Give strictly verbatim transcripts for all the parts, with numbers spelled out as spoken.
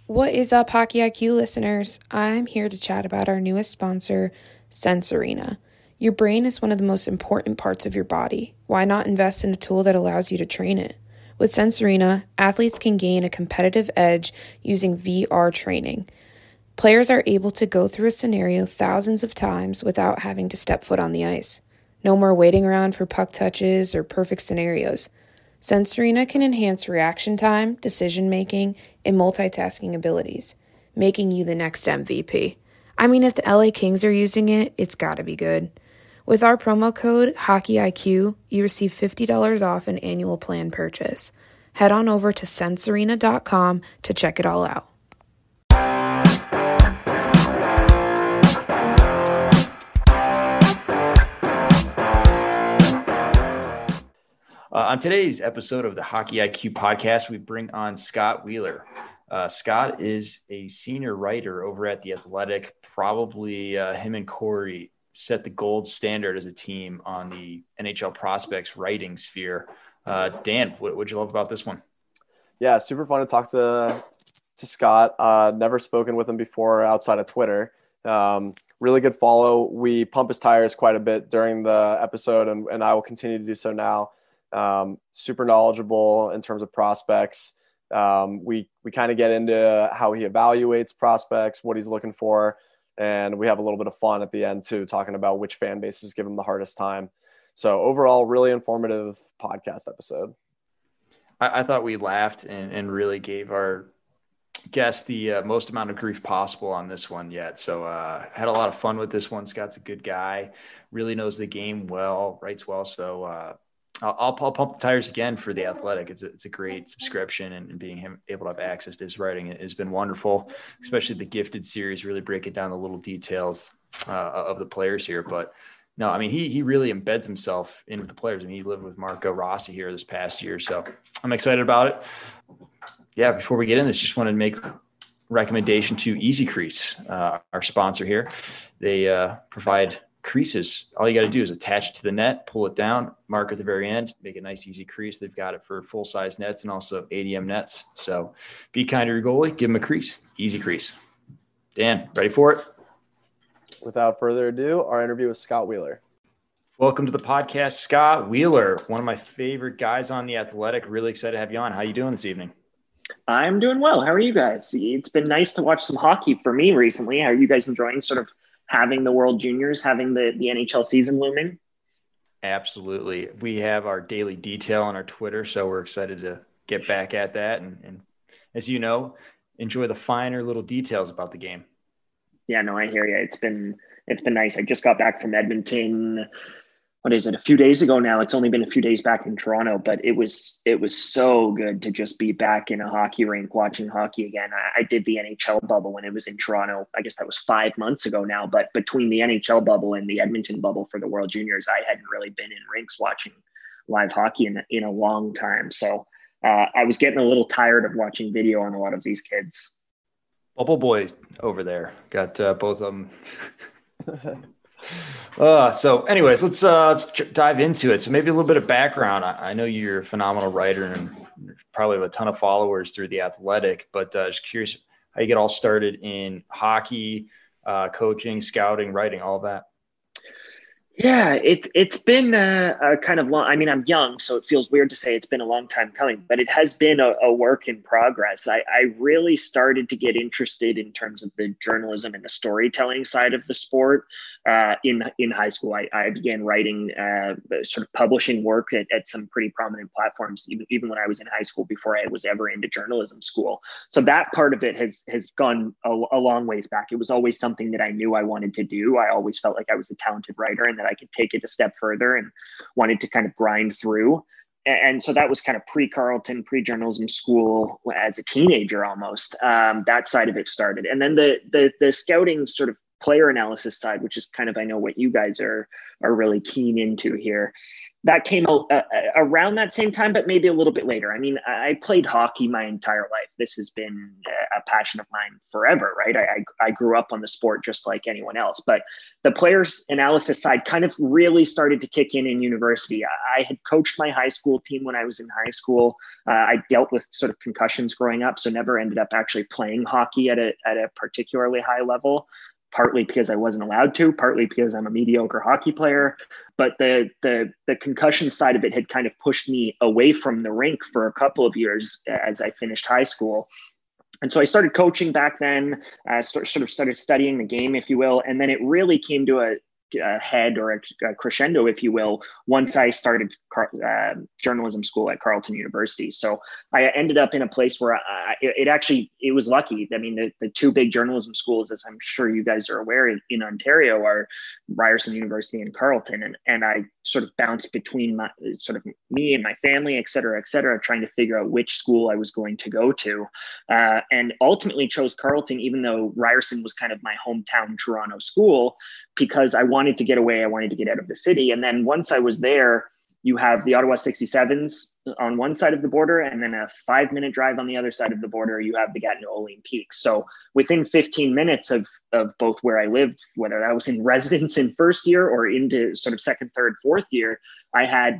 What is up, Hockey I Q listeners? I'm here to chat about our newest sponsor, Sense Arena. Your brain is one of the most important parts of your body. Why not invest in a tool that allows you to train it? With Sense Arena, athletes can gain a competitive edge using V R training. Players are able to go through a scenario thousands of times without having to step foot on the ice. No more waiting around for puck touches or perfect scenarios. Sense Arena can enhance reaction time, decision-making, and multitasking abilities, making you the next M V P. I mean, if the L A Kings are using it, it's gotta be good. With our promo code HockeyIQ, you receive fifty dollars off an annual plan purchase. Head on over to sense arena dot com to check it all out. Uh, on today's episode of the Hockey I Q podcast, we bring on Scott Wheeler. Uh, Scott is a senior writer over at The Athletic. Probably uh, him and Corey set the gold standard as a team on the N H L prospects writing sphere. Uh, Dan, what would you love about this one? Yeah, super fun to talk to to Scott. Uh, never spoken with him before outside of Twitter. Um, really good follow. We pump his tires quite a bit during the episode, and, and I will continue to do so now. Um, super knowledgeable in terms of prospects. Um, we we kind of get into how he evaluates prospects, what he's looking for, and we have a little bit of fun at the end too, talking about which fan bases give him the hardest time. So overall, really informative podcast episode. I, I thought we laughed and, and really gave our guests the uh, most amount of grief possible on this one yet. So uh, had a lot of fun with this one. Scott's a good guy, really knows the game well, writes well. So uh, I'll, I'll pump the tires again for The Athletic. It's a, it's a great subscription, and, and being him, able to have access to his writing has been wonderful, especially the Gifted series, really breaking down the little details uh, of the players here. But no, I mean, he he really embeds himself into the players. I mean, he lived with Marco Rossi here this past year, so I'm excited about it. Yeah, before we get in this, just wanted to make a recommendation to Easy Crease, uh, our sponsor here. They uh, provide creases. All you got to do is attach it to the net, pull it down, mark at the very end, make a nice easy crease. They've got it for full size nets and also A D M nets. So be kind to your goalie, give him a crease, easy crease. Dan, ready for it? Without further ado, our interview with Scott Wheeler. Welcome to the podcast, Scott Wheeler, one of my favorite guys on The Athletic. Really excited to have you on. How you doing this evening? I'm doing well. How are you guys? It's been nice to watch some hockey for me recently. How are you guys enjoying sort of having the World Juniors, having the, the N H L season looming? Absolutely. We have our daily detail on our Twitter, so we're excited to get back at that. And, and as you know, enjoy the finer little details about the game. Yeah, no, I hear you. It's been, it's been nice. I just got back from Edmonton. What is it? A few days ago now. It's only been a few days back in Toronto, but it was, it was so good to just be back in a hockey rink watching hockey again. I, I did the N H L bubble when it was in Toronto. I guess that was five months ago now, but between the N H L bubble and the Edmonton bubble for the World Juniors, I hadn't really been in rinks watching live hockey in, in a long time. So uh, I was getting a little tired of watching video on a lot of these kids. Bubble boys over there. Got uh, both of them. Uh, so anyways, let's, uh, let's dive into it. So maybe a little bit of background. I, I know you're a phenomenal writer and probably have a ton of followers through The Athletic, but uh, just curious how you get all started in hockey, uh, coaching, scouting, writing, all of that. Yeah, it, it's been a, a kind of long, I mean, I'm young, so it feels weird to say it's been a long time coming, but it has been a, a work in progress. I, I really started to get interested in terms of the journalism and the storytelling side of the sport uh, in in high school. I, I began writing, uh, sort of publishing work at, at some pretty prominent platforms, even, even when I was in high school before I was ever into journalism school. So that part of it has has gone a, a long ways back. It was always something that I knew I wanted to do. I always felt like I was a talented writer and that I could take it a step further and wanted to kind of grind through. And so that was kind of pre-Carleton, pre-journalism school as a teenager almost. Um, that side of it started. And then the, the the scouting sort of player analysis side, which is kind of, I know what you guys are are really keen into here. that came out uh, around that same time, but maybe a little bit later. I mean, I played hockey my entire life. This has been a passion of mine forever, right? I, I, I grew up on the sport just like anyone else, but the players analysis side kind of really started to kick in in university. I, I had coached my high school team when I was in high school. Uh, I dealt with sort of concussions growing up, so never ended up actually playing hockey at a, at a particularly high level. Partly because I wasn't allowed to, partly because I'm a mediocre hockey player. But the the the concussion side of it had kind of pushed me away from the rink for a couple of years as I finished high school. And so I started coaching back then, uh, sort of started studying the game, if you will. And then it really came to a, a head or a, a crescendo, if you will, once I started car, uh, journalism school at Carleton University. So I ended up in a place where I, it, it actually, it was lucky. I mean, the, the two big journalism schools, as I'm sure you guys are aware in, in Ontario, are Ryerson University and Carleton. And, and I sort of bounced between my sort of me and my family, et cetera, et cetera, trying to figure out which school I was going to go to. Uh, and ultimately chose Carleton, even though Ryerson was kind of my hometown Toronto school, because I wanted to get away. I wanted to get out of the city. And then once I was there, you have the Ottawa sixty-sevens on one side of the border, and then a five minute drive on the other side of the border, you have the Gatineau Olympique. So within fifteen minutes of, of both where I lived, whether I was in residence in first year or into sort of second, third, fourth year, I had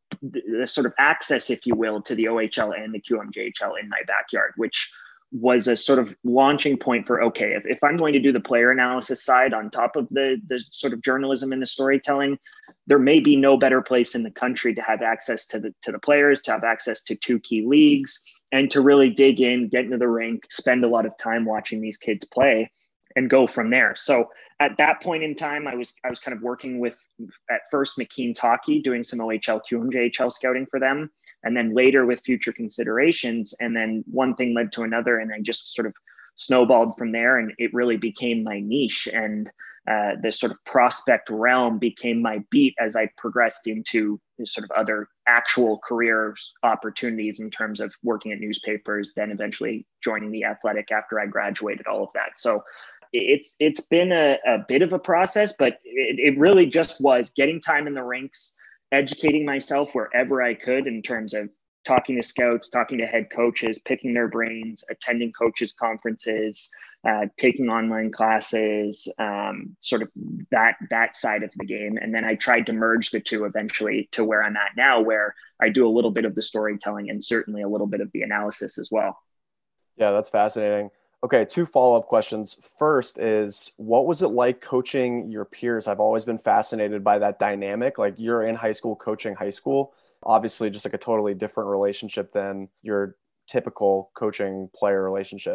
the sort of access, if you will, to the O H L and the Q M J H L in my backyard, which was a sort of launching point for, okay, if, if I'm going to do the player analysis side on top of the, the sort of journalism and the storytelling, there may be no better place in the country to have access to the, to the players, to have access to two key leagues, and to really dig in, get into the rink, spend a lot of time watching these kids play and go from there. So at that point in time, I was, I was kind of working with, at first, McKean's Hockey, doing some O H L, Q M J H L scouting for them. And then later with Future Considerations. And then one thing led to another, and I just sort of snowballed from there. And it really became my niche. And uh, the sort of prospect realm became my beat as I progressed into sort of other actual career opportunities in terms of working at newspapers, then eventually joining The Athletic after I graduated, all of that. So it's it's been a, a bit of a process, but it, it really just was getting time in the rinks, educating myself wherever I could in terms of talking to scouts, talking to head coaches, picking their brains, attending coaches conferences, uh, taking online classes, um, sort of that, that side of the game. And then I tried to merge the two eventually to where I'm at now, where I do a little bit of the storytelling and certainly a little bit of the analysis as well. Yeah, that's fascinating. Okay, two follow-up questions. First is, what was it like coaching your peers? I've always been fascinated by that dynamic. Like, you're in high school coaching high school, obviously just like a totally different relationship than your typical coaching player relationship.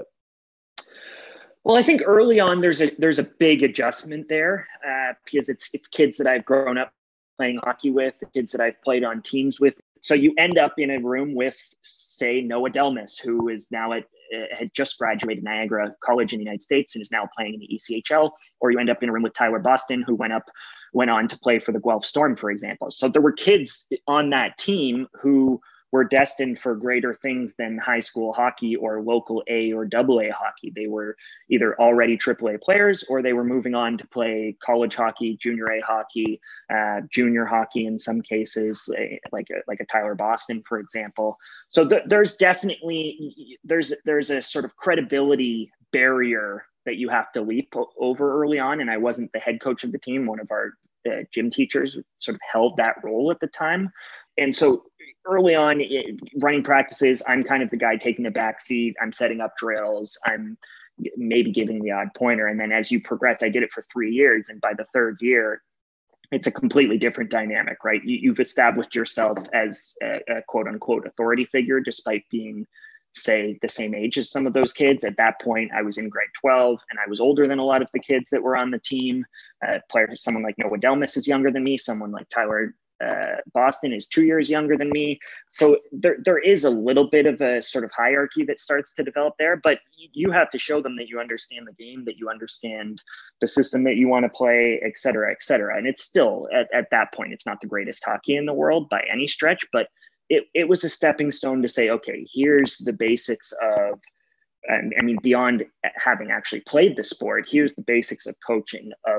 Well, I think early on there's a there's a big adjustment there uh, because it's it's kids that I've grown up playing hockey with, the kids that I've played on teams with. So you end up in a room with, say, Noah Delmas, who is now at had just graduated Niagara College in the United States and is now playing in the E C H L, or you end up in a room with Tyler Boston, who went up, went on to play for the Guelph Storm, for example. So there were kids on that team who were destined for greater things than high school hockey or local A or double A hockey. They were either already triple A players, or they were moving on to play college hockey, junior A hockey, uh, junior hockey in some cases, like a, like a Tyler Boston, for example. So th- there's definitely, there's, there's a sort of credibility barrier that you have to leap o- over early on. And I wasn't the head coach of the team. One of our uh, gym teachers sort of held that role at the time. And so early on, it, running practices, I'm kind of the guy taking the back seat. I'm setting up drills. I'm maybe giving the odd pointer. And then as you progress, I did it for three years. And by the third year, it's a completely different dynamic, right? You, you've established yourself as a, a quote unquote authority figure, despite being, say, the same age as some of those kids. At that point, I was in grade twelve and I was older than a lot of the kids that were on the team. Uh, player, someone like Noah Delmas is younger than me. Someone like Tyler Uh, Boston is two years younger than me. So there, there is a little bit of a sort of hierarchy that starts to develop there, but you have to show them that you understand the game, that you understand the system that you want to play, et cetera, et cetera. And it's still at, at that point, it's not the greatest hockey in the world by any stretch, but it, it was a stepping stone to say, okay, here's the basics of, I mean, beyond having actually played the sport, here's the basics of coaching, of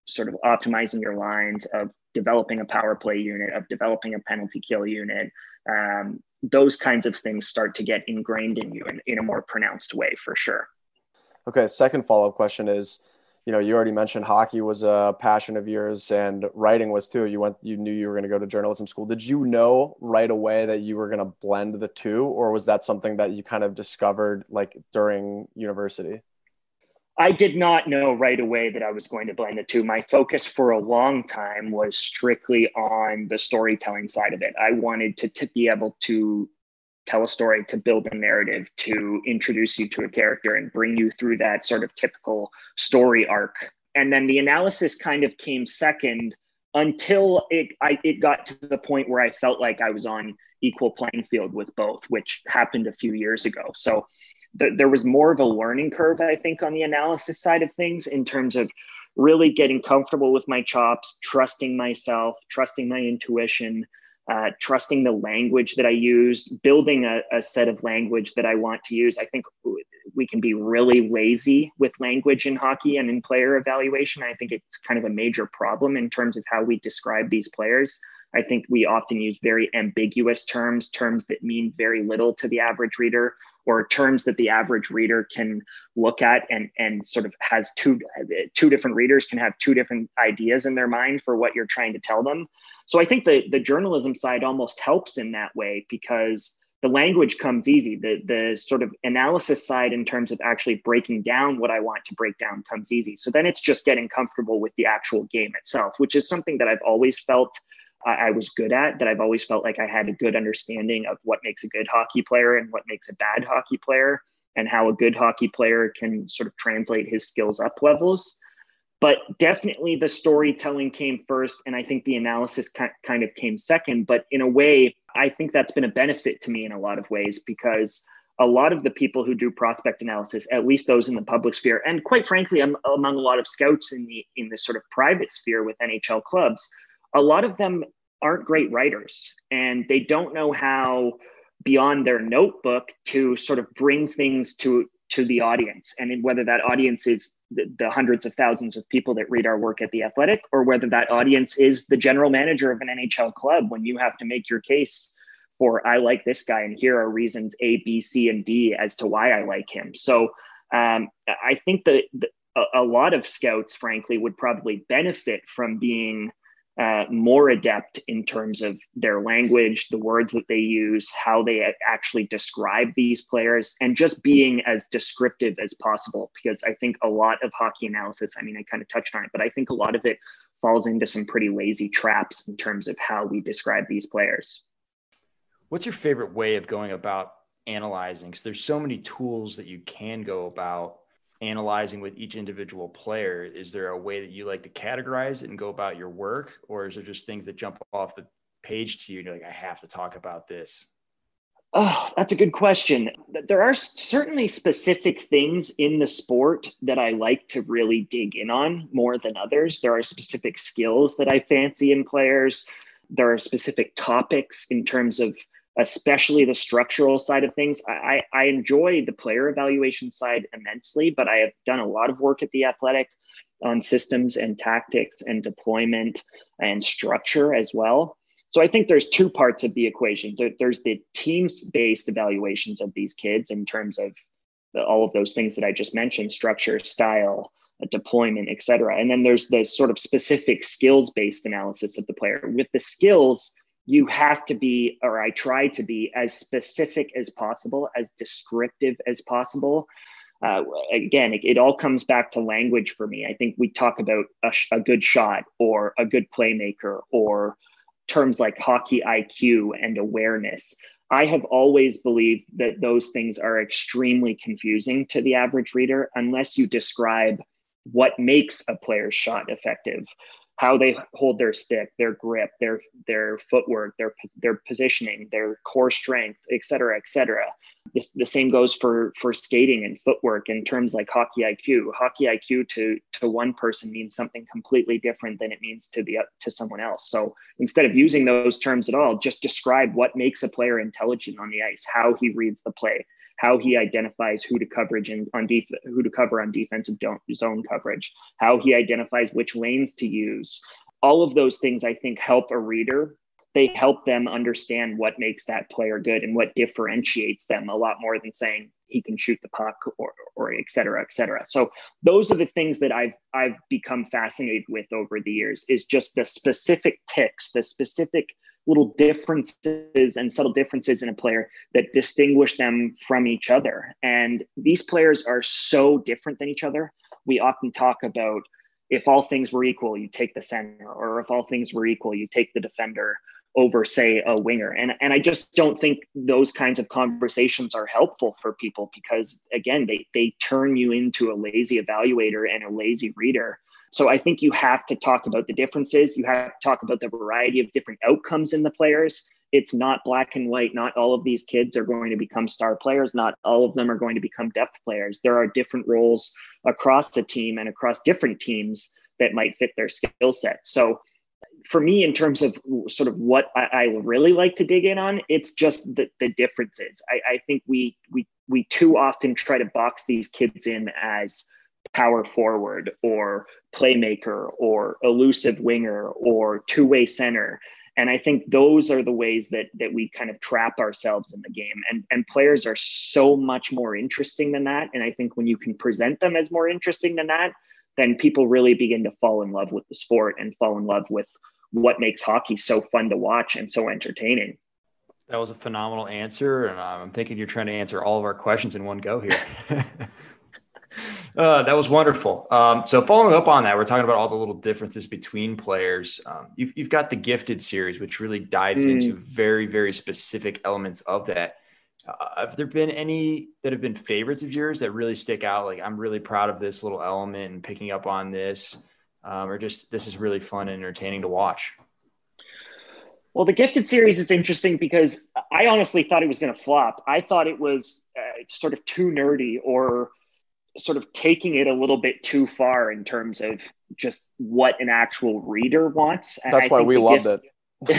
sort of optimizing your lines, of developing a power play unit, of developing a penalty kill unit. Um, those kinds of things start to get ingrained in you in, in a more pronounced way, for sure. Okay. Second follow-up question is, you know, you already mentioned hockey was a passion of yours and writing was too. You went, you knew you were going to go to journalism school. Did you know right away that you were going to blend the two, or was that something that you kind of discovered like during university? I did not know right away that I was going to blend the two. My focus for a long time was strictly on the storytelling side of it. I wanted to, to be able to tell a story, to build a narrative, to introduce you to a character and bring you through that sort of typical story arc. And then the analysis kind of came second until it I, it got to the point where I felt like I was on equal playing field with both, which happened a few years ago. So th- there was more of a learning curve, I think, on the analysis side of things, in terms of really getting comfortable with my chops, trusting myself, trusting my intuition, Uh, trusting the language that I use, building a, a set of language that I want to use. I think we can be really lazy with language in hockey and in player evaluation. I think it's kind of a major problem in terms of how we describe these players. I think we often use very ambiguous terms, terms that mean very little to the average reader, or terms that the average reader can look at and, and sort of has two, two different readers can have two different ideas in their mind for what you're trying to tell them. So I think the, the journalism side almost helps in that way, because the language comes easy. The, the sort of analysis side, in terms of actually breaking down what I want to break down, comes easy. So then it's just getting comfortable with the actual game itself, which is something that I've always felt uh, I was good at, that I've always felt like I had a good understanding of what makes a good hockey player and what makes a bad hockey player, and how a good hockey player can sort of translate his skills up levels. But definitely the storytelling came first, and I think the analysis kind of came second. But in a way, I think that's been a benefit to me in a lot of ways, because a lot of the people who do prospect analysis, at least those in the public sphere, and quite frankly, I'm among a lot of scouts in the in the sort of private sphere with N H L clubs, a lot of them aren't great writers, and they don't know how, beyond their notebook, to sort of bring things to to the audience. And whether that audience is the, the hundreds of thousands of people that read our work at The Athletic, or whether that audience is the general manager of an N H L club, when you have to make your case for, I like this guy, and here are reasons A, B, C, and D as to why I like him. So um, I think that the, a, a lot of scouts, frankly, would probably benefit from being Uh, more adept in terms of their language, the words that they use, how they actually describe these players, and just being as descriptive as possible. Because I think a lot of hockey analysis, I mean, I kind of touched on it, but I think a lot of it falls into some pretty lazy traps in terms of how we describe these players. What's your favorite way of going about analyzing? Because there's so many tools that you can go about analyzing with each individual player. Is there a way that you like to categorize it and go about your work, or is there just things that jump off the page to you and you're like, I have to talk about this? Oh, that's a good question. There are certainly specific things in the sport that I like to really dig in on more than others. There are specific skills that I fancy in players. There are specific topics in terms of especially the structural side of things. I, I enjoy the player evaluation side immensely, but I have done a lot of work at The Athletic on systems and tactics and deployment and structure as well. So I think there's two parts of the equation. There, there's the teams-based evaluations of these kids in terms of the, all of those things that I just mentioned, structure, style, deployment, et cetera. And then there's the sort of specific skills-based analysis of the player. With the skills, you have to be, or I try to be, as specific as possible, as descriptive as possible. Uh, again, it, it all comes back to language for me. I think we talk about a, a good shot or a good playmaker, or terms like hockey I Q and awareness. I have always believed that those things are extremely confusing to the average reader unless you describe what makes a player's shot effective, how they hold their stick, their grip, their their footwork, their their positioning, their core strength, et cetera, et cetera. This, the same goes for for skating and footwork in terms like hockey I Q. Hockey I Q to to one person means something completely different than it means to the to someone else. So instead of using those terms at all, just describe what makes a player intelligent on the ice, how he reads the play, how he identifies who to coverage and on def- who to cover on defensive zone coverage, how he identifies which lanes to use. All of those things, I think, help a reader. They help them understand what makes that player good and what differentiates them a lot more than saying he can shoot the puck or, or et cetera, et cetera. So those are the things that I've, I've become fascinated with over the years, is just the specific ticks, the specific little differences and subtle differences in a player that distinguish them from each other. And these players are so different than each other. We often talk about, if all things were equal, you take the center, or if all things were equal, you take the defender over, say, a winger. And, and I just don't think those kinds of conversations are helpful for people, because again, they, they turn you into a lazy evaluator and a lazy reader. So I think you have to talk about the differences. You have to talk about the variety of different outcomes in the players. It's not black and white. Not all of these kids are going to become star players. Not all of them are going to become depth players. There are different roles across the team and across different teams that might fit their skill set. So for me, in terms of sort of what I, I really like to dig in on, it's just the, the differences. I, I think we we we too often try to box these kids in as power forward or playmaker or elusive winger or two-way center. And I think those are the ways that that we kind of trap ourselves in the game. And, and players are so much more interesting than that. And I think when you can present them as more interesting than that, then people really begin to fall in love with the sport and fall in love with what makes hockey so fun to watch and so entertaining. That was a phenomenal answer. And I'm thinking you're trying to answer all of our questions in one go here. Uh, that was wonderful. Um, so following up on that, we're talking about all the little differences between players. Um, you've, you've got the Gifted series, which really dives mm. into very, very specific elements of that. Uh, have there been any that have been favorites of yours that really stick out? Like, I'm really proud of this little element and picking up on this, um, or just, this is really fun and entertaining to watch? Well, the Gifted series is interesting because I honestly thought it was going to flop. I thought it was uh, sort of too nerdy, or sort of taking it a little bit too far in terms of just what an actual reader wants. That's why we loved gift-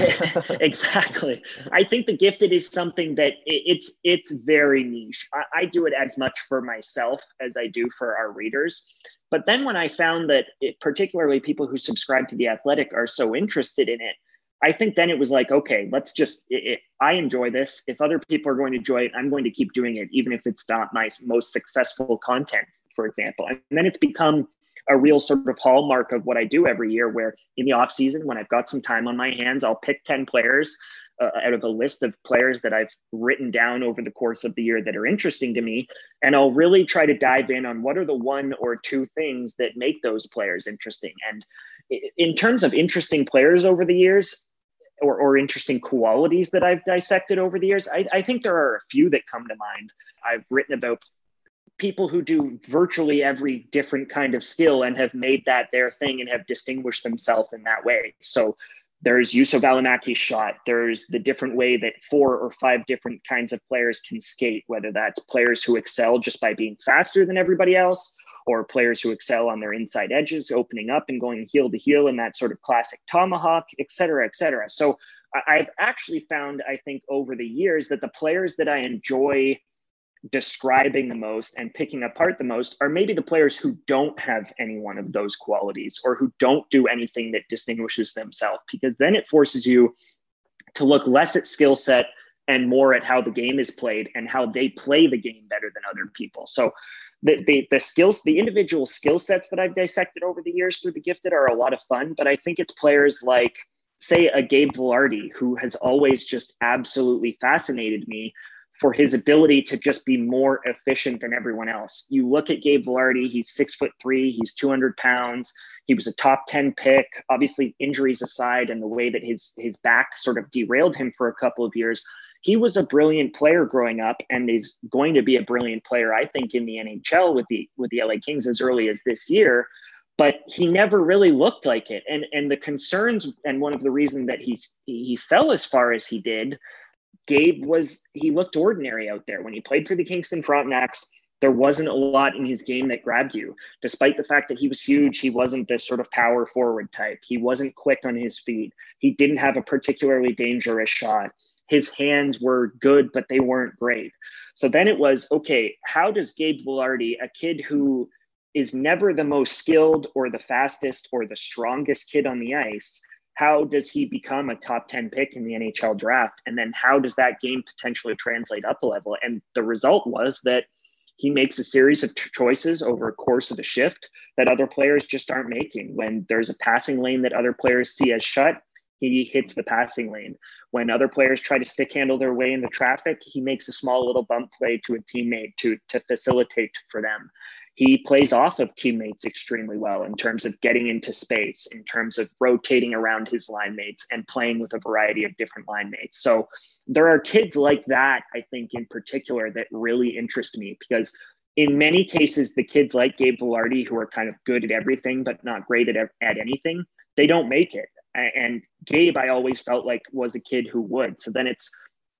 it. Exactly. I think the Gifted is something that it's it's very niche. I, I do it as much for myself as I do for our readers. But then when I found that it, particularly people who subscribe to The Athletic are so interested in it, I think then it was like, okay, let's just, it, it, I enjoy this. If other people are going to enjoy it, I'm going to keep doing it, even if it's not my most successful content, for example. And then it's become a real sort of hallmark of what I do every year, where in the off season, when I've got some time on my hands, I'll pick ten players uh, out of a list of players that I've written down over the course of the year that are interesting to me. And I'll really try to dive in on what are the one or two things that make those players interesting. And in terms of interesting players over the years, or, or interesting qualities that I've dissected over the years, I, I think there are a few that come to mind. I've written about people who do virtually every different kind of skill and have made that their thing and have distinguished themselves in that way. So there's Juuso Välimäki's shot. There's the different way that four or five different kinds of players can skate, whether that's players who excel just by being faster than everybody else, or players who excel on their inside edges, opening up and going heel to heel in that sort of classic tomahawk, et cetera, et cetera. So I've actually found, I think, over the years that the players that I enjoy describing the most and picking apart the most are maybe the players who don't have any one of those qualities, or who don't do anything that distinguishes themselves, because then it forces you to look less at skill set and more at how the game is played and how they play the game better than other people. So the, the, the skills, the individual skill sets that I've dissected over the years through the Gifted are a lot of fun, but I think it's players like, say, a Gabe Vilardi, who has always just absolutely fascinated me for his ability to just be more efficient than everyone else. You look at Gabe Vilardi, he's six foot three, he's two hundred pounds. He was a top ten pick, obviously injuries aside, and the way that his, his back sort of derailed him for a couple of years. He was a brilliant player growing up, and is going to be a brilliant player, I think, in the N H L with the, with the L A Kings as early as this year. But he never really looked like it. And, and the concerns, and one of the reasons that he, he fell as far as he did, Gabe was, he looked ordinary out there. When he played for the Kingston Frontenacs, there wasn't a lot in his game that grabbed you. Despite the fact that he was huge, he wasn't this sort of power forward type. He wasn't quick on his feet. He didn't have a particularly dangerous shot. His hands were good, but they weren't great. So then it was, okay, how does Gabe Vilardi, a kid who is never the most skilled or the fastest or the strongest kid on the ice, how does he become a top ten pick in the N H L draft? And then how does that game potentially translate up a level? And the result was that he makes a series of t- choices over a course of a shift that other players just aren't making. When there's a passing lane that other players see as shut, he hits the passing lane. When other players try to stick handle their way into traffic, he makes a small little bump play to a teammate to, to facilitate for them. He plays off of teammates extremely well in terms of getting into space, in terms of rotating around his line mates and playing with a variety of different line mates. So there are kids like that, I think, in particular, that really interest me, because in many cases, the kids like Gabe Vilardi, who are kind of good at everything but not great at, at anything, they don't make it. And Gabe, I always felt like, was a kid who would. So then it's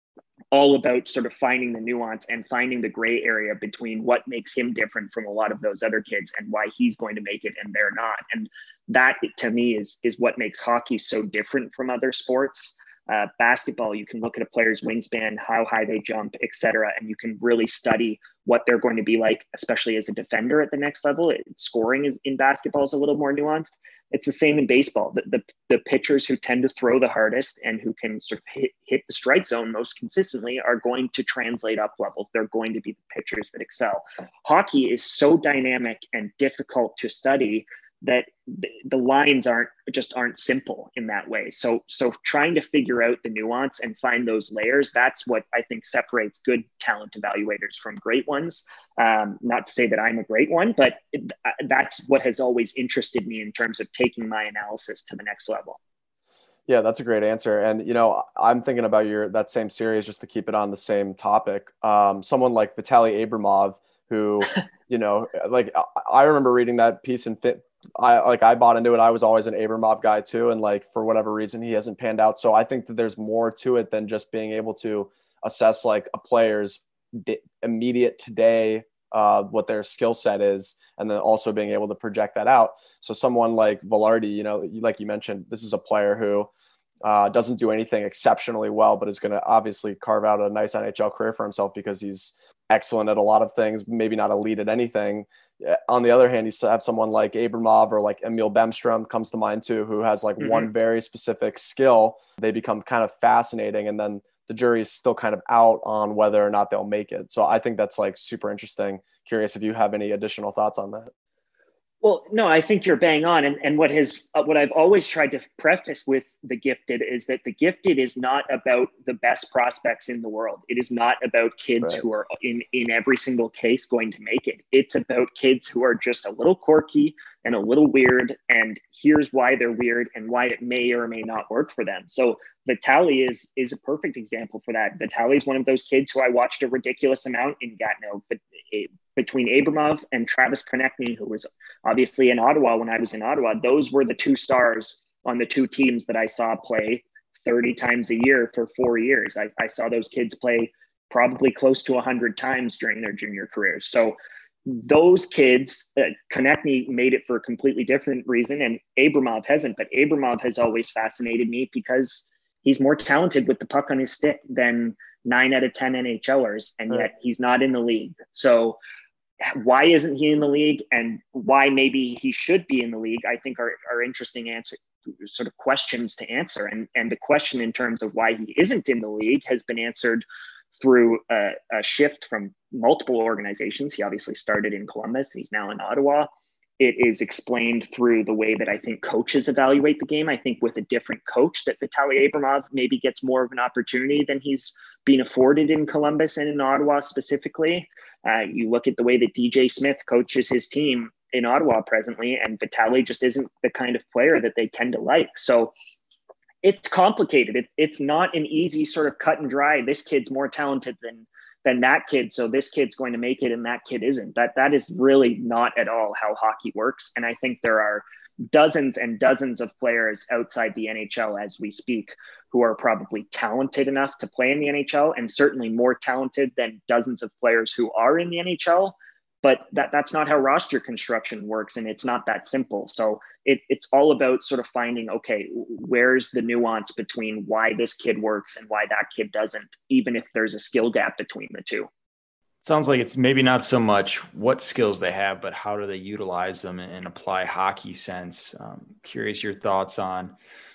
all about sort of finding the nuance and finding the gray area between what makes him different from a lot of those other kids and why he's going to make it and they're not. And that, to me, is is what makes hockey so different from other sports. Uh, basketball, you can look at a player's wingspan, how high they jump, et cetera, and you can really study what they're going to be like, especially as a defender at the next level. It, scoring is, in basketball is a little more nuanced. It's the same in baseball. The, the, the pitchers who tend to throw the hardest and who can sort of hit, hit the strike zone most consistently are going to translate up levels. They're going to be the pitchers that excel. Hockey is so dynamic and difficult to study that the lines aren't just aren't simple in that way. So, so trying to figure out the nuance and find those layers, that's what I think separates good talent evaluators from great ones. Um, not to say that I'm a great one, but it, that's what has always interested me in terms of taking my analysis to the next level. Yeah, that's a great answer. And, you know, I'm thinking about your, that same series, just to keep it on the same topic. Um, someone like Vitaly Abramov, who, you know, like I remember reading that piece in Fit. I like I bought into it. I was always an Abramov guy too. And like, for whatever reason, he hasn't panned out. So I think that there's more to it than just being able to assess like a player's d- immediate today, uh, what their skill set is, and then also being able to project that out. So someone like Vilardi, you know, like you mentioned, this is a player who uh, doesn't do anything exceptionally well, but is going to obviously carve out a nice N H L career for himself because he's excellent at a lot of things, maybe not elite at anything. On the other hand, you have someone like Abramov or like Emil Bemstrom comes to mind too, who has like mm-hmm. one very specific skill. They become kind of fascinating, and then the jury is still kind of out on whether or not they'll make it. So I think that's like super interesting. Curious if you have any additional thoughts on that. Well, no, I think you're bang on. And, and what has, uh, what I've always tried to preface with The Gifted is that The Gifted is not about the best prospects in the world. It is not about kids right. who are in, in every single case going to make it. It's about kids who are just a little quirky and a little weird. And here's why they're weird and why it may or may not work for them. So Vitaly is, is a perfect example for that. Vitaly is one of those kids who I watched a ridiculous amount in Gatineau, but it, between Abramov and Travis Konechny, who was obviously in Ottawa when I was in Ottawa, those were the two stars on the two teams that I saw play thirty times a year for four years. I, I saw those kids play probably close to one hundred times during their junior careers. So those kids, uh, Konechny made it for a completely different reason, and Abramov hasn't. But Abramov has always fascinated me because he's more talented with the puck on his stick than nine out of ten NHLers, and yet he's not in the league. So why isn't he in the league, and why maybe he should be in the league, I think are, are interesting answer, sort of questions to answer. And, and the question in terms of why he isn't in the league has been answered through a, a shift from multiple organizations. He obviously started in Columbus. He's now in Ottawa. It is explained through the way that I think coaches evaluate the game. I think with a different coach that Vitaly Abramov maybe gets more of an opportunity than he's been afforded in Columbus and in Ottawa specifically. Uh, you look at the way that D J Smith coaches his team in Ottawa presently, and Vitaly just isn't the kind of player that they tend to like. So it's complicated. It, it's not an easy sort of cut and dry. This kid's more talented than than that kid, so this kid's going to make it and that kid isn't. That that is really not at all how hockey works. And I think there are dozens and dozens of players outside the N H L as we speak who are probably talented enough to play in the N H L, and certainly more talented than dozens of players who are in the N H L. But that, that's not how roster construction works, and it's not that simple. So it, it's all about sort of finding, okay, where's the nuance between why this kid works and why that kid doesn't, even if there's a skill gap between the two. Sounds like it's maybe not so much what skills they have, but how do they utilize them and, and apply hockey sense. Um, curious your thoughts on,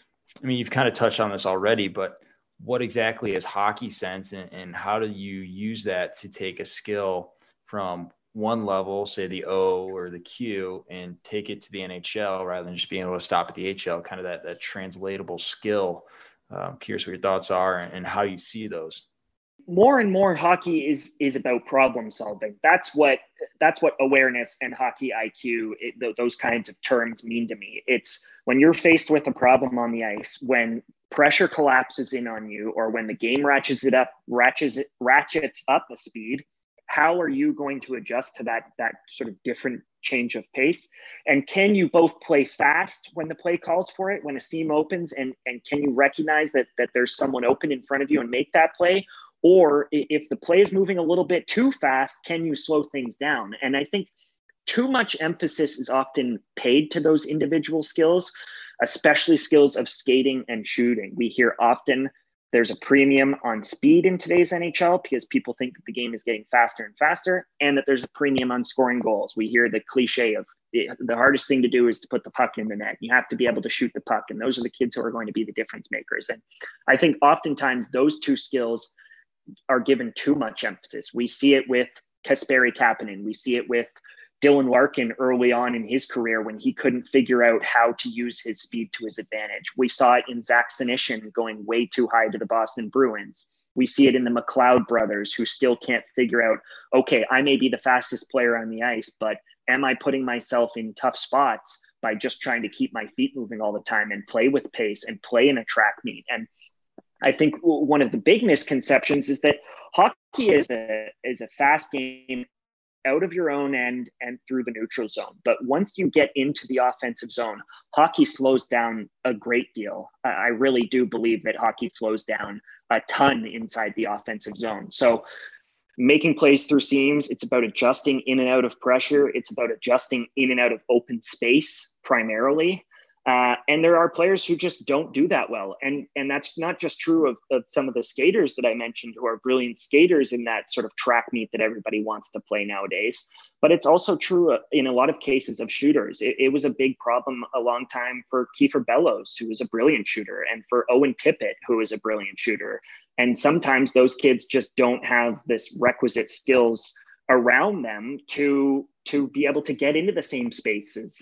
I mean, you've kind of touched on this already, but what exactly is hockey sense, and, and how do you use that to take a skill from one level, say the O or the Q, and take it to the N H L rather than just being able to stop at the H L, kind of that, that translatable skill. Uh, I'm curious what your thoughts are and, and how you see those. More and more hockey is is about problem solving. That's what that's what awareness and hockey I Q, it, th- those kinds of terms mean to me. It's when you're faced with a problem on the ice, when pressure collapses in on you, or when the game ratchets it up, ratchets it, ratchets up a speed. How are you going to adjust to that that sort of different change of pace? And can you both play fast when the play calls for it, when a seam opens, and and can you recognize that that there's someone open in front of you and make that play? Or if the play is moving a little bit too fast, can you slow things down? And I think too much emphasis is often paid to those individual skills, especially skills of skating and shooting. We hear often there's a premium on speed in today's N H L because people think that the game is getting faster and faster, and that there's a premium on scoring goals. We hear the cliche of the hardest thing to do is to put the puck in the net. You have to be able to shoot the puck, and those are the kids who are going to be the difference makers. And I think oftentimes those two skills are given too much emphasis. We see it with Kasperi Kapanen. We see it with Dylan Larkin early on in his career when he couldn't figure out how to use his speed to his advantage. We saw it in Zach Senyshyn going way too high to the Boston Bruins. We see it in the McLeod brothers, who still can't figure out, okay, I may be the fastest player on the ice, but am I putting myself in tough spots by just trying to keep my feet moving all the time and play with pace and play in a track meet? And I think one of the big misconceptions is that hockey is a is a fast game out of your own end and through the neutral zone. But once you get into the offensive zone, hockey slows down a great deal. I really do believe that hockey slows down a ton inside the offensive zone. So making plays through seams, it's about adjusting in and out of pressure. It's about adjusting in and out of open space primarily. Uh, and there are players who just don't do that well. And and that's not just true of, of some of the skaters that I mentioned who are brilliant skaters in that sort of track meet that everybody wants to play nowadays. But it's also true in a lot of cases of shooters. It, it was a big problem a long time for Kiefer Bellows, who was a brilliant shooter, and for Owen Tippett, who is a brilliant shooter. And sometimes those kids just don't have this requisite skills around them to to be able to get into the same spaces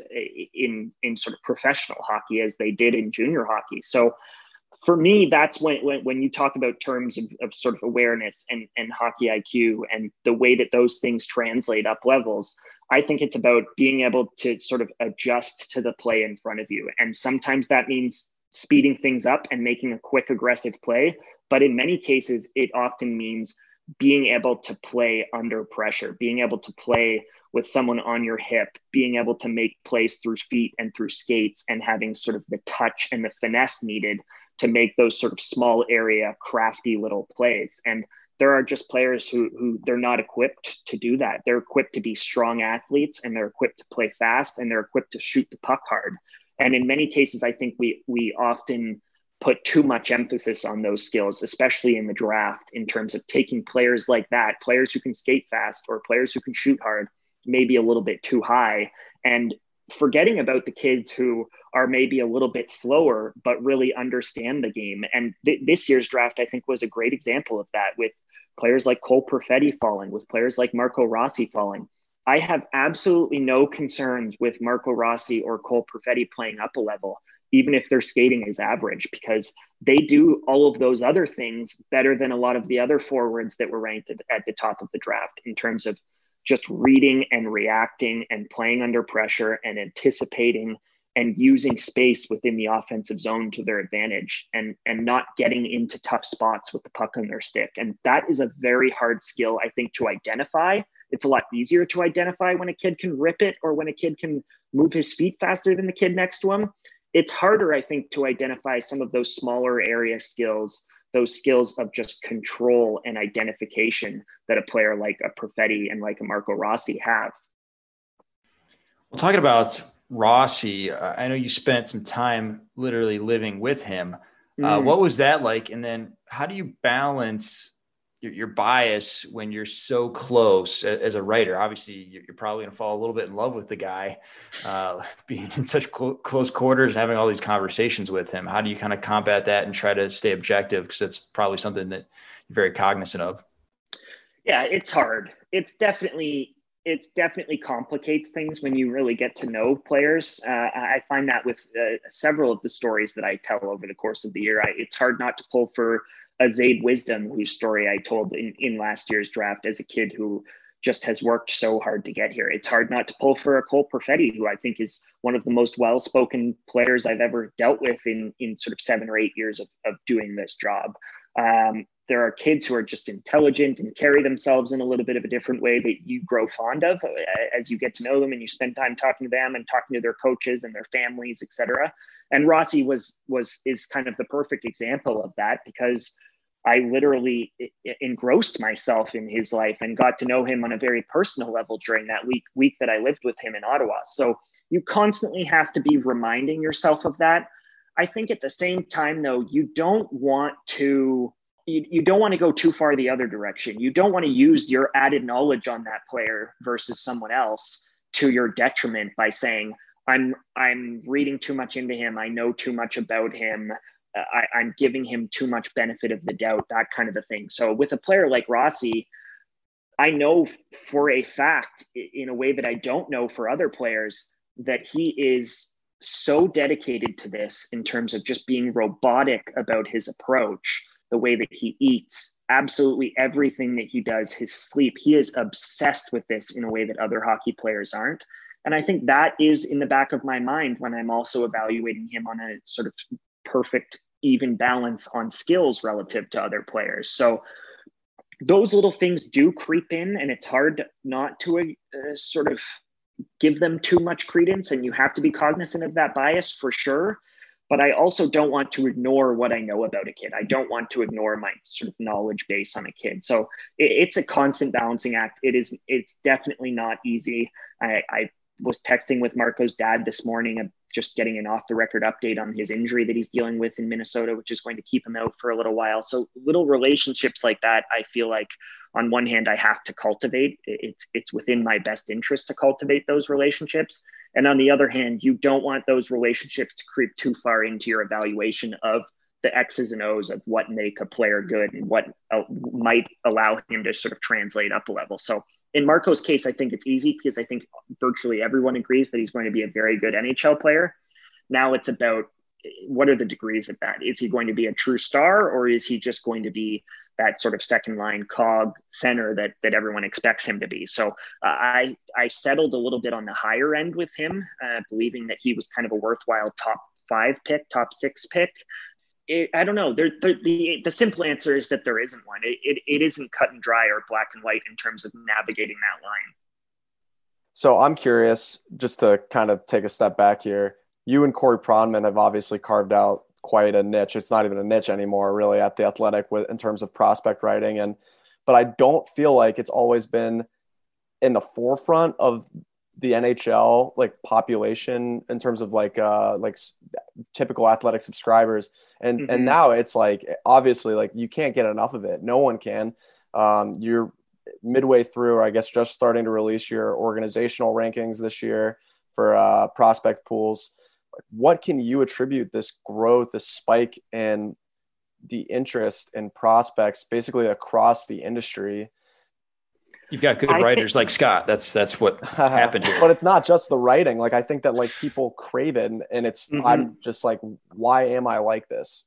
in in sort of professional hockey as they did in junior hockey. So for me, that's when when, when you talk about terms of, of sort of awareness and, and hockey I Q and the way that those things translate up levels, I think it's about being able to sort of adjust to the play in front of you. And sometimes that means speeding things up and making a quick, aggressive play. But in many cases, it often means being able to play under pressure, being able to play with someone on your hip, being able to make plays through feet and through skates, and having sort of the touch and the finesse needed to make those sort of small area, crafty little plays. And there are just players who, who they're not equipped to do that. They're equipped to be strong athletes, and they're equipped to play fast, and they're equipped to shoot the puck hard. And in many cases, I think we we often put too much emphasis on those skills, especially in the draft, in terms of taking players like that, players who can skate fast or players who can shoot hard, maybe a little bit too high, and forgetting about the kids who are maybe a little bit slower, but really understand the game. And th- this year's draft, I think, was a great example of that, with players like Cole Perfetti falling, with players like Marco Rossi falling. I have absolutely no concerns with Marco Rossi or Cole Perfetti playing up a level, even if their skating is average, because they do all of those other things better than a lot of the other forwards that were ranked at, at the top of the draft, in terms of just reading and reacting and playing under pressure and anticipating and using space within the offensive zone to their advantage, and, and not getting into tough spots with the puck on their stick. And that is a very hard skill, I think, to identify. It's a lot easier to identify when a kid can rip it or when a kid can move his feet faster than the kid next to him. It's harder, I think, to identify some of those smaller area skills, those skills of just control and identification that a player like a Perfetti and like a Marco Rossi have. Well, talking about Rossi, uh, I know you spent some time literally living with him. Uh, Mm. What was that like? And then how do you balance your, your bias when you're so close as a writer. Obviously, you're probably going to fall a little bit in love with the guy, uh, being in such cl- close quarters and having all these conversations with him. How do you kind of combat that and try to stay objective? Because it's probably something that you're very cognizant of. Yeah, it's hard. It's definitely it definitely complicates things when you really get to know players. Uh, I find that with uh, several of the stories that I tell over the course of the year, I, it's hard not to pull for a Zaid Wisdom, whose story I told in, in last year's draft as a kid who just has worked so hard to get here. It's hard not to pull for a Cole Perfetti, who I think is one of the most well-spoken players I've ever dealt with in, in sort of seven or eight years of, of doing this job. Um, there are kids who are just intelligent and carry themselves in a little bit of a different way that you grow fond of as you get to know them and you spend time talking to them and talking to their coaches and their families, et cetera. And Rossi was, was, is kind of the perfect example of that, because I literally engrossed myself in his life and got to know him on a very personal level during that week, week that I lived with him in Ottawa. So you constantly have to be reminding yourself of that. I think at the same time, though, you don't want to, you, you don't want to go too far the other direction. You don't want to use your added knowledge on that player versus someone else to your detriment by saying, I'm, I'm reading too much into him. I know too much about him. Uh, I, I'm giving him too much benefit of the doubt, that kind of a thing. So with a player like Rossi, I know for a fact, in a way that I don't know for other players, that he is so dedicated to this in terms of just being robotic about his approach, the way that he eats, absolutely everything that he does, his sleep. He is obsessed with this in a way that other hockey players aren't. And I think that is in the back of my mind when I'm also evaluating him on a sort of perfect, even balance on skills relative to other players. So those little things do creep in, and it's hard not to uh, sort of give them too much credence, and you have to be cognizant of that bias for sure. But I also don't want to ignore what I know about a kid. I don't want to ignore my sort of knowledge base on a kid. So it, it's a constant balancing act. It is, it's definitely not easy. I, I was texting with Marco's dad this morning, just getting an off the record update on his injury that he's dealing with in Minnesota, which is going to keep him out for a little while. So little relationships like that, I feel like on one hand, I have to cultivate. It's, it's within my best interest to cultivate those relationships. And on the other hand, you don't want those relationships to creep too far into your evaluation of the X's and O's of what make a player good and what uh, might allow him to sort of translate up a level. So in Marco's case, I think it's easy because I think virtually everyone agrees that he's going to be a very good N H L player. Now it's about what are the degrees of that? Is he going to be a true star, or is he just going to be that sort of second line cog center that that everyone expects him to be? So uh, I I settled a little bit on the higher end with him, uh, believing that he was kind of a worthwhile top five pick, top six pick. It, I don't know. There, the, the the simple answer is that there isn't one. It, it it isn't cut and dry or black and white in terms of navigating that line. So I'm curious, just to kind of take a step back here. You and Corey Pronman have obviously carved out quite a niche. It's not even a niche anymore, really, at The Athletic with, in terms of prospect writing. And, but I don't feel like it's always been in the forefront of the N H L, like population in terms of like, uh, like typical Athletic subscribers. And, mm-hmm. and now it's like, obviously like you can't get enough of it. No one can. Um, you're midway through, or I guess just starting to release your organizational rankings this year for uh, prospect pools. What can you attribute this growth, this spike in the interest in prospects basically across the industry? You've got good I writers think, like Scott. That's that's what happened here. But it's not just the writing. Like I think that like people crave it, and, and it's mm-hmm. I'm just like, why am I like this?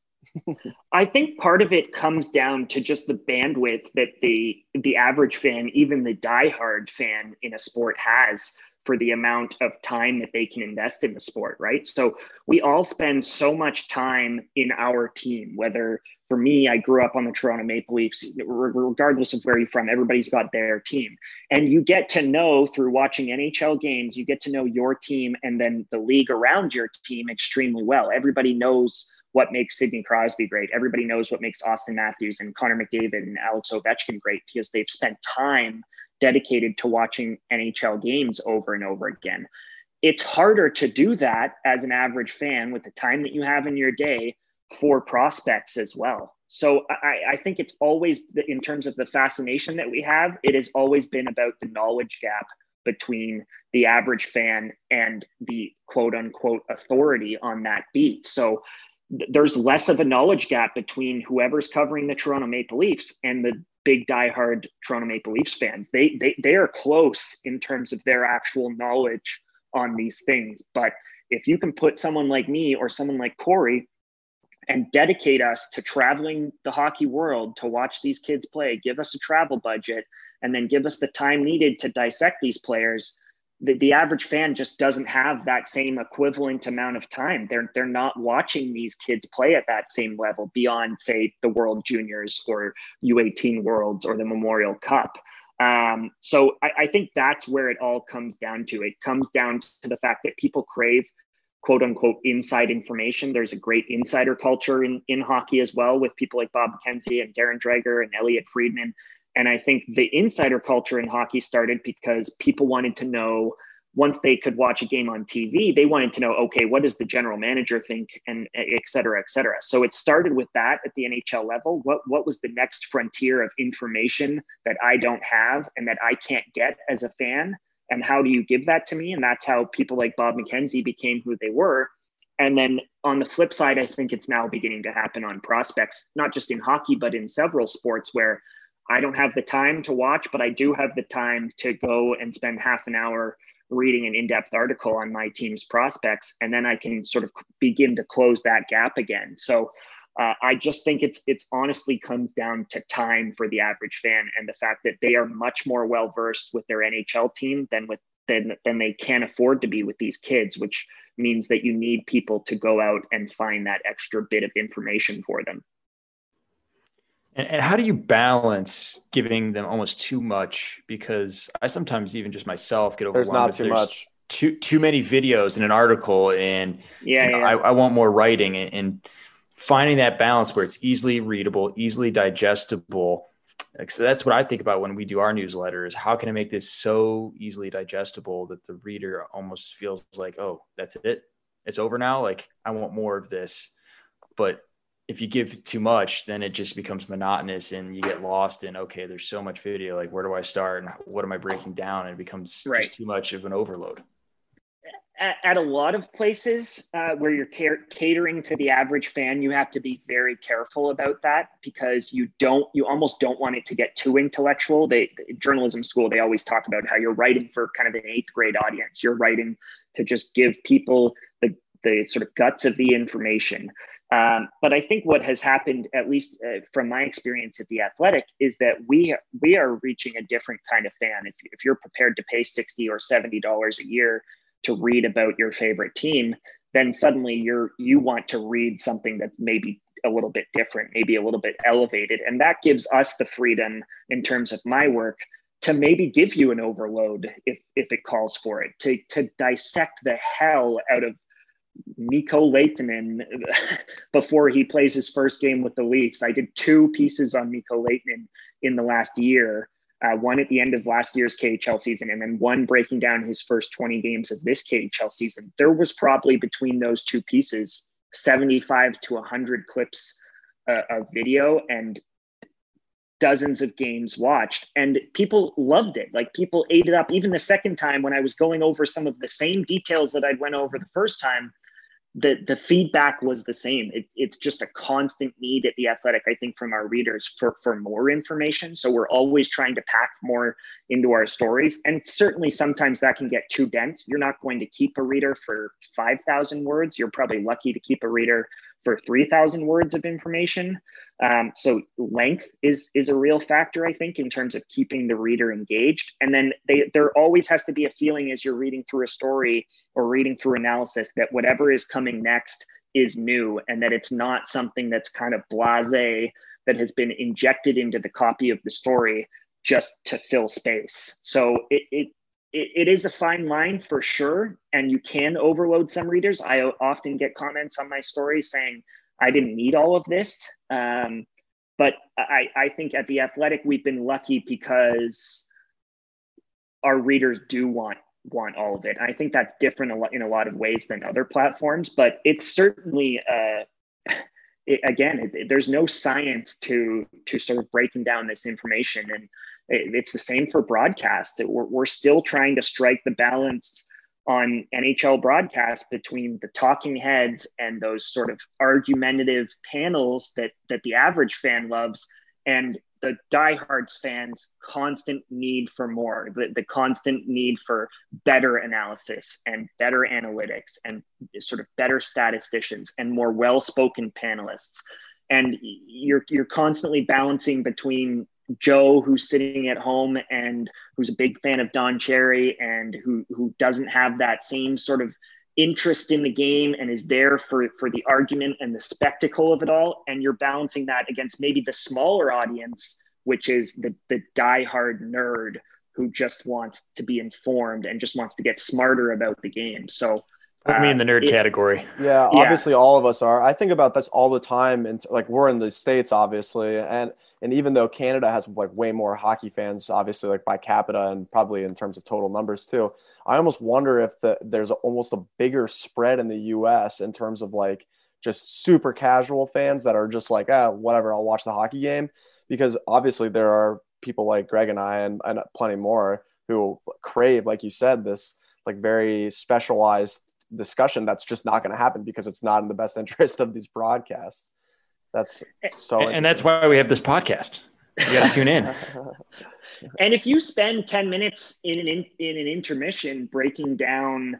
I think part of it comes down to just the bandwidth that the the average fan, even the diehard fan in a sport, has for the amount of time that they can invest in the sport, right? So we all spend so much time in our team, whether for me, I grew up on the Toronto Maple Leafs, regardless of where you're from, everybody's got their team. And you get to know through watching N H L games, you get to know your team and then the league around your team extremely well. Everybody knows what makes Sidney Crosby great. Everybody knows what makes Austin Matthews and Connor McDavid and Alex Ovechkin great because they've spent time dedicated to watching N H L games over and over again. It's harder to do that as an average fan with the time that you have in your day for prospects as well. So I, I think it's always, in terms of the fascination that we have, it has always been about the knowledge gap between the average fan and the quote unquote authority on that beat. So th- there's less of a knowledge gap between whoever's covering the Toronto Maple Leafs and the big diehard Toronto Maple Leafs fans. They, they, they are close in terms of their actual knowledge on these things. But if you can put someone like me or someone like Corey and dedicate us to traveling the hockey world to watch these kids play, give us a travel budget, and then give us the time needed to dissect these players, the, the average fan just doesn't have that same equivalent amount of time. They're, they're not watching these kids play at that same level beyond, say, the World Juniors or U eighteen Worlds or the Memorial Cup. Um, so I, I think that's where it all comes down to. It comes down to the fact that people crave quote unquote inside information. There's a great insider culture in, in hockey as well, with people like Bob McKenzie and Darren Dreger and Elliot Friedman. And I think the insider culture in hockey started because people wanted to know, once they could watch a game on T V, they wanted to know, okay, what does the general manager think, and et cetera, et cetera. So it started with that at the N H L level. What, what was the next frontier of information that I don't have and that I can't get as a fan? And how do you give that to me? And that's how people like Bob McKenzie became who they were. And then on the flip side, I think it's now beginning to happen on prospects, not just in hockey, but in several sports where I don't have the time to watch, but I do have the time to go and spend half an hour reading an in-depth article on my team's prospects. And then I can sort of begin to close that gap again. So uh, I just think it's it's honestly comes down to time for the average fan, and the fact that they are much more well-versed with their N H L team than with than, than they can afford to be with these kids, which means that you need people to go out and find that extra bit of information for them. And, and how do you balance giving them almost too much? Because I sometimes even just myself get overwhelmed. There's not too there's much. Too too many videos in an article, and yeah, you know, yeah. I, I want more writing, and, and finding that balance where it's easily readable, easily digestible. So that's what I think about when we do our newsletters. How can I make this so easily digestible that the reader almost feels like, oh, that's it, it's over now. Like, I want more of this. But if you give too much, then it just becomes monotonous and you get lost in, okay, there's so much video. Like, where do I start and what am I breaking down? And it becomes right. just too much of an overload. At, at a lot of places uh, where you're car- catering to the average fan, you have to be very careful about that, because you don't, you almost don't want it to get too intellectual. They, journalism school, they always talk about how you're writing for kind of an eighth grade audience. You're writing to just give people the, the sort of guts of the information. Um, but I think what has happened, at least uh, from my experience at The Athletic, is that we we are reaching a different kind of fan. If, if you're prepared to pay sixty or seventy dollars a year to read about your favorite team, then suddenly you're you want to read something that's maybe a little bit different, maybe a little bit elevated. And that gives us the freedom, in terms of my work, to maybe give you an overload if if it calls for it, to to dissect the hell out of Mikko Lehtinen before he plays his first game with the Leafs. I did two pieces on Mikko Lehtinen in the last year, uh, one at the end of last year's K H L season, and then one breaking down his first twenty games of this K H L season. There was probably, between those two pieces, seventy-five to one hundred clips uh, of video and dozens of games watched, and people loved it. Like, people ate it up. Even the second time, when I was going over some of the same details that I'd went over the first time, the the feedback was the same. It, it's just a constant need at The Athletic, I think, from our readers for, for more information. So we're always trying to pack more into our stories. And certainly sometimes that can get too dense. You're not going to keep a reader for five thousand words. You're probably lucky to keep a reader for three thousand words of information. Um, so length is is a real factor, I think, in terms of keeping the reader engaged. And then they, there always has to be a feeling as you're reading through a story or reading through analysis that whatever is coming next is new, and that it's not something that's kind of blasé that has been injected into the copy of the story just to fill space. So it, it it is a fine line for sure, and you can overload some readers. I often get comments on my stories saying, I didn't need all of this. Um, but I, I think at The Athletic, we've been lucky because our readers do want, want all of it. And I think that's different a lot, in a lot of ways than other platforms, but it's certainly, uh, it, again, it, there's no science to to sort of breaking down this information, and it, it's the same for broadcast. We're, we're still trying to strike the balance on N H L broadcast between the talking heads and those sort of argumentative panels that that the average fan loves, and the diehard fans' constant need for more, the, the constant need for better analysis and better analytics and sort of better statisticians and more well-spoken panelists. And you're you're constantly balancing between Joe, who's sitting at home and who's a big fan of Don Cherry and who who doesn't have that same sort of interest in the game and is there for for the argument and the spectacle of it all, and you're balancing that against maybe the smaller audience, which is the the diehard nerd who just wants to be informed and just wants to get smarter about the game. So put me in the nerd it, category. Yeah, obviously yeah. all of us are. I think about this all the time, and like we're in the States, obviously, and and even though Canada has like way more hockey fans, obviously, like by capita and probably in terms of total numbers too, I almost wonder if the there's almost a bigger spread in the U S in terms of like just super casual fans that are just like, ah, whatever, I'll watch the hockey game, because obviously there are people like Greg and I and, and plenty more who crave, like you said, this like very specialized discussion that's just not going to happen because it's not in the best interest of these broadcasts. That's so, and that's why we have this podcast. You got to tune in. And if you spend ten minutes in an in, in an intermission breaking down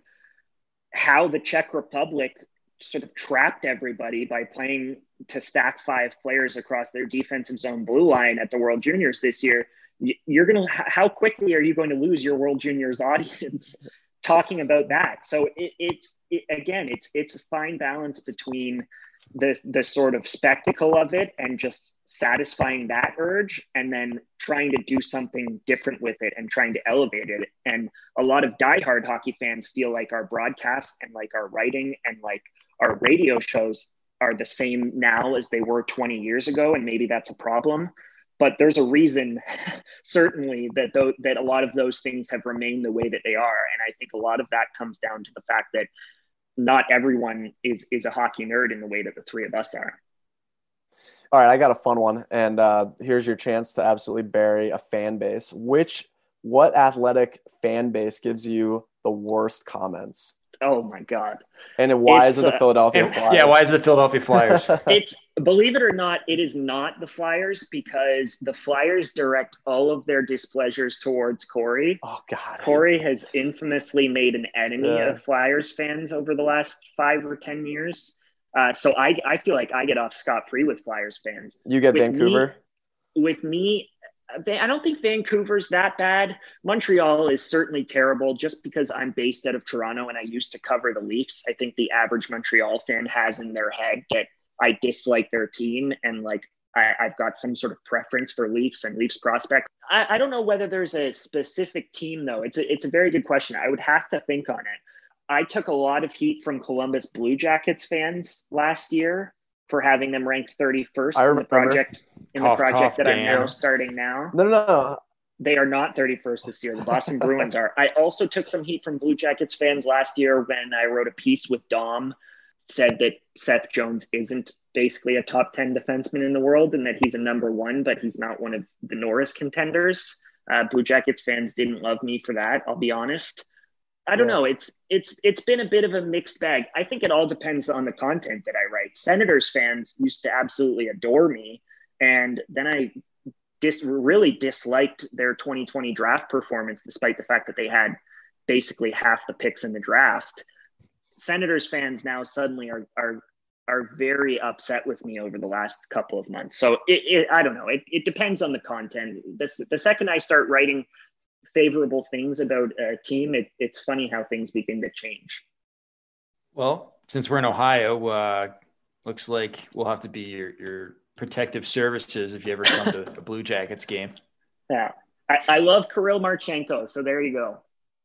how the Czech Republic sort of trapped everybody by playing to stack five players across their defensive zone blue line at the World Juniors this year, you're going to, how quickly are you going to lose your World Juniors audience talking about that? So it, it's, it, again, it's, it's a fine balance between the, the sort of spectacle of it and just satisfying that urge, and then trying to do something different with it and trying to elevate it. And a lot of diehard hockey fans feel like our broadcasts and like our writing and like our radio shows are the same now as they were twenty years ago. And maybe that's a problem, but there's a reason certainly that th- that a lot of those things have remained the way that they are. And I think a lot of that comes down to the fact that not everyone is, is a hockey nerd in the way that the three of us are. All right, I got a fun one. And uh, here's your chance to absolutely bury a fan base. Which, what athletic fan base gives you the worst comments? Oh my God. And then why it's, is it the Philadelphia uh, Flyers? Yeah, why is it the Philadelphia Flyers? It's, believe it or not, it is not the Flyers, because the Flyers direct all of their displeasures towards Corey. Oh God. Corey has infamously made an enemy yeah. of Flyers fans over the last five or ten years. Uh, so I, I feel like I get off scot-free with Flyers fans. You get with Vancouver? Me, with me, I don't think Vancouver's that bad. Montreal is certainly terrible just because I'm based out of Toronto and I used to cover the Leafs. I think the average Montreal fan has in their head that I dislike their team and like I, I've got some sort of preference for Leafs and Leafs prospects. I, I don't know whether there's a specific team though. It's a, it's a very good question. I would have to think on it. I took a lot of heat from Columbus Blue Jackets fans last year for having them ranked thirty-first in the project in cough, the project cough, that damn. I'm now starting now. No, no, no. They are not thirty-first this year. The Boston Bruins are. I also took some heat from Blue Jackets fans last year when I wrote a piece with Dom, said that Seth Jones isn't basically a top ten defenseman in the world and that he's a number one, but he's not one of the Norris contenders. Uh, Blue Jackets fans didn't love me for that, I'll be honest. I don't yeah. know. It's it's it's been a bit of a mixed bag. I think it all depends on the content that I write. Senators fans used to absolutely adore me, and then I dis- really disliked their twenty twenty draft performance, despite the fact that they had basically half the picks in the draft. Senators fans now suddenly are are are very upset with me over the last couple of months. So it, it I don't know. It it depends on the content. This the second I start writing favorable things about a team, it, it's funny how things begin to change. Well, since we're in Ohio, uh, looks like we'll have to be your, your protective services if you ever come to a Blue Jackets game. Yeah, I, I love Kirill Marchenko, so there you go.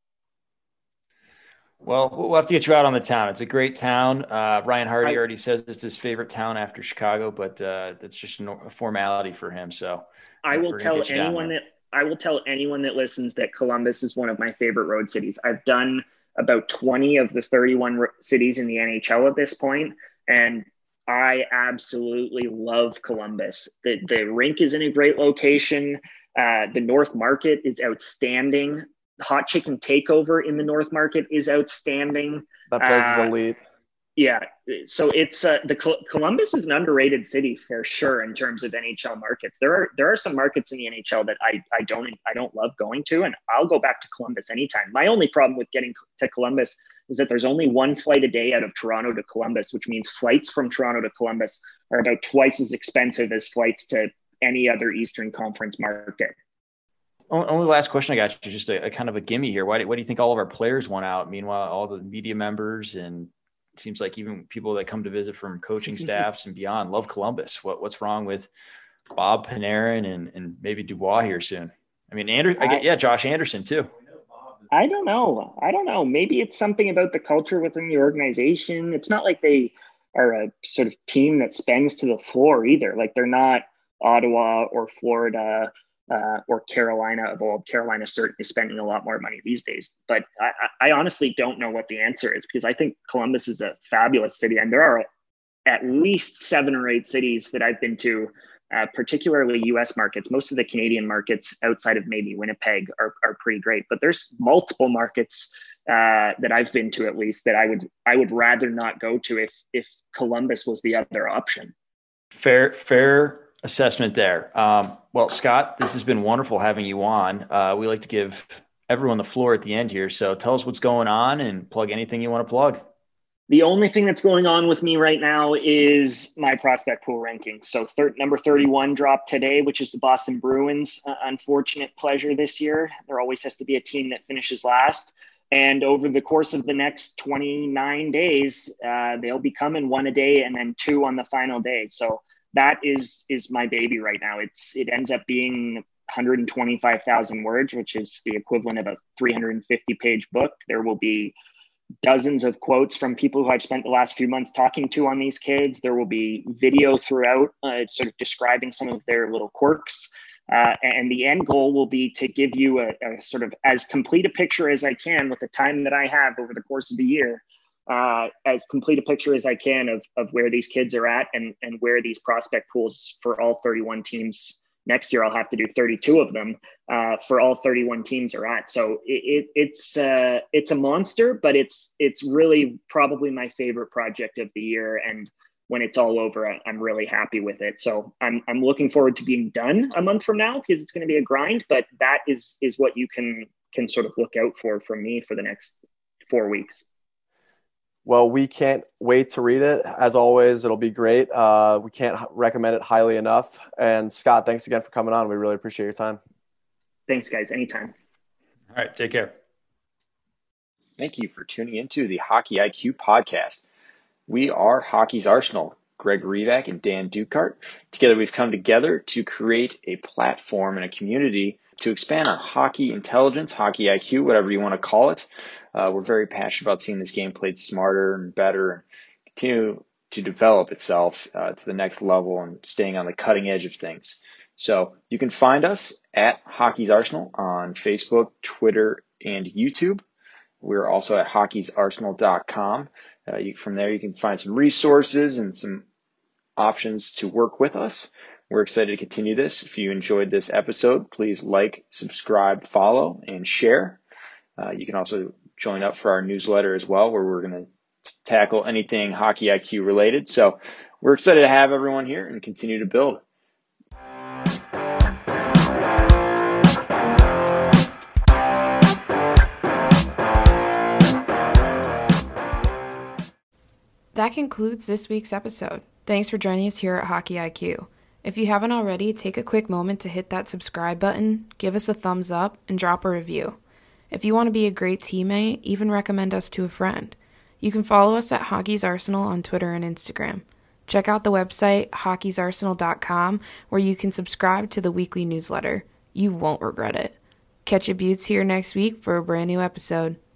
Well, we'll have to get you out on the town. It's a great town. Uh, Ryan Hardy I, already says it's his favorite town after Chicago, but uh, that's just a formality for him. So I will tell anyone that I will tell anyone that listens that Columbus is one of my favorite road cities. I've done about twenty of the thirty-one cities in the N H L at this point, and I absolutely love Columbus. The, the rink is in a great location. Uh, the North Market is outstanding. The Hot Chicken Takeover in the North Market is outstanding. That place uh, is elite. Yeah, so it's uh, the Col- Columbus is an underrated city for sure in terms of N H L markets. There are there are some markets in the N H L that I I don't I don't love going to, and I'll go back to Columbus anytime. My only problem with getting to Columbus is that there's only one flight a day out of Toronto to Columbus, which means flights from Toronto to Columbus are about twice as expensive as flights to any other Eastern Conference market. Only last question I got you, just a, a kind of a gimme here. Why do, why do you think all of our players went out? Meanwhile, all the media members and it seems like even people that come to visit from coaching staffs and beyond love Columbus. What what's wrong with Bob Panarin and, and maybe Dubois here soon? I mean, Ander, I get, yeah, Josh Anderson too. I don't know. I don't know. Maybe it's something about the culture within the organization. It's not like they are a sort of team that spends to the floor either. Like they're not Ottawa or Florida uh, or Carolina of old. Carolina certainly spending a lot more money these days. But I, I honestly don't know what the answer is because I think Columbus is a fabulous city. And there are at least seven or eight cities that I've been to, uh, particularly U S markets. Most of the Canadian markets outside of maybe Winnipeg are, are pretty great. But there's multiple markets uh, that I've been to at least that I would I would rather not go to if if Columbus was the other option. Fair, fair assessment there. Um, well, Scott, this has been wonderful having you on. Uh, we like to give everyone the floor at the end here. So tell us what's going on and plug anything you want to plug. The only thing that's going on with me right now is my prospect pool ranking. So thir- number thirty-one dropped today, which is the Boston Bruins. Uh, unfortunate pleasure this year. There always has to be a team that finishes last. And over the course of the next twenty-nine days, uh, they'll be coming one a day and then two on the final day. So that is is my baby right now. It's it ends up being one hundred twenty-five thousand words, which is the equivalent of a three hundred fifty page book. There will be dozens of quotes from people who I've spent the last few months talking to on these kids. There will be video throughout, uh, sort of describing some of their little quirks. Uh, and the end goal will be to give you a, a sort of as complete a picture as I can with the time that I have over the course of the year, uh, as complete a picture as I can of, of where these kids are at and, and where these prospect pools for all thirty-one teams. Next year, I'll have to do thirty-two of them uh, for all thirty-one teams are at. So it, it, it's uh, it's a monster, but it's it's really probably my favorite project of the year. And when it's all over, I, I'm really happy with it. So I'm I'm looking forward to being done a month from now because it's going to be a grind. But that is is what you can can sort of look out for from me for the next four weeks. Well, we can't wait to read it. As always, it'll be great. Uh, we can't recommend it highly enough. And Scott, thanks again for coming on. We really appreciate your time. Thanks, guys. Anytime. All right. Take care. Thank you for tuning into the Hockey I Q podcast. We are Hockey's Arsenal, Greg Revac and Dan Dukart. Together, we've come together to create a platform and a community to expand our hockey intelligence, hockey I Q, whatever you want to call it. Uh, we're very passionate about seeing this game played smarter and better and continue to develop itself uh, to the next level and staying on the cutting edge of things. So you can find us at Hockey's Arsenal on Facebook, Twitter, and YouTube. We're also at hockeys arsenal dot com. Uh, you, from there, you can find some resources and some options to work with us. We're excited to continue this. If you enjoyed this episode, please like, subscribe, follow, and share. Uh, you can also join up for our newsletter as well, where we're going to tackle anything Hockey I Q related. So we're excited to have everyone here and continue to build. That concludes this week's episode. Thanks for joining us here at Hockey I Q. If you haven't already, take a quick moment to hit that subscribe button, give us a thumbs up, and drop a review. If you want to be a great teammate, even recommend us to a friend. You can follow us at Hockey's Arsenal on Twitter and Instagram. Check out the website, hockeys arsenal dot com, where you can subscribe to the weekly newsletter. You won't regret it. Catch your buttes here next week for a brand new episode.